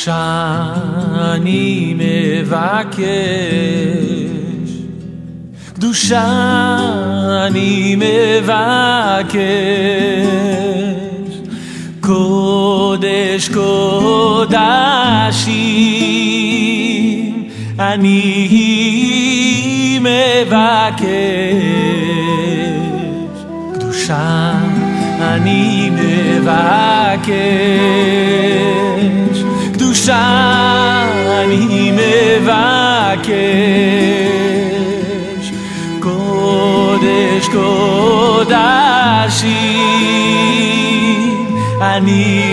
קדושה אני מבקש, קדושה אני מבקש, קודש קודשים אני מבקש, קדושה אני מבקש, קדושה אני מבקש, קודש קודשים אני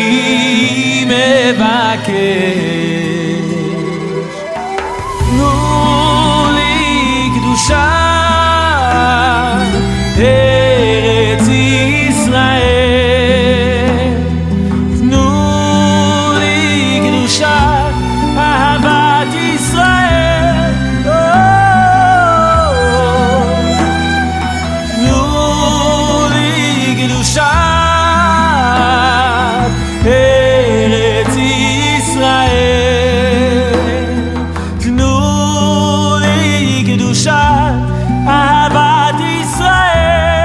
מבקש. תנו לי קדושה ארץ ישראל, תנו לי קדושה אהבת ישראל, תנו לי קדושה ארץ ישראל, תנו לי קדושה אהבת ישראל.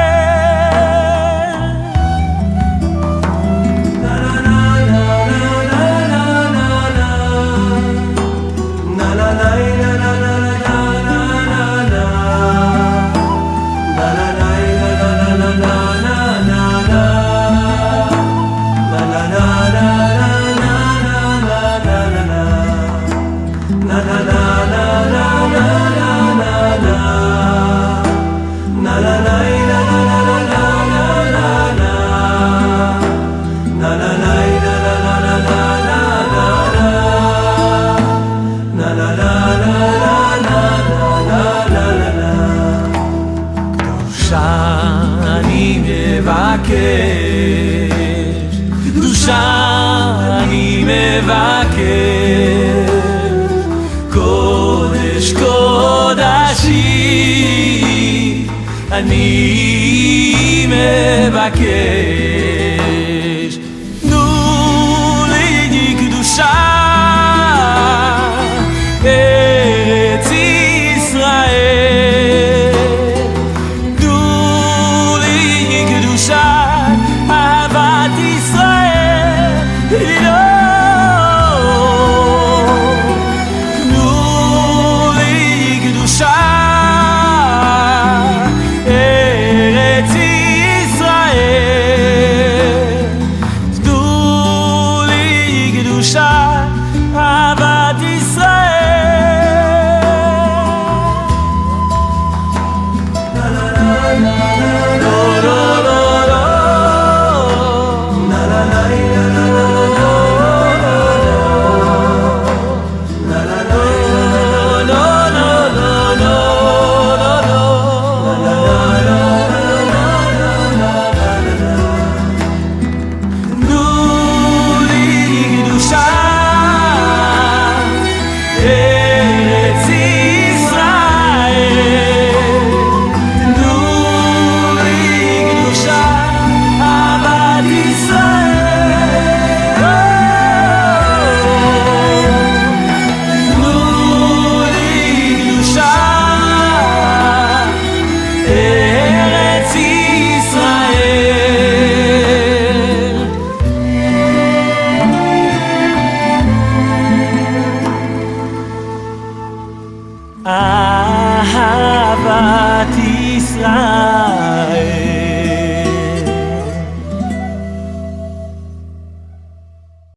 קדושה אני מבקש, קודש קודשים אני מבקש. תנו לי קדושה ארץ ישראל, תנו לי קדושה אהבת ישראל, תנו לי קדושה ארץ ישראל, תנו לי קדושה אהבת ישראל. אהבת ישראל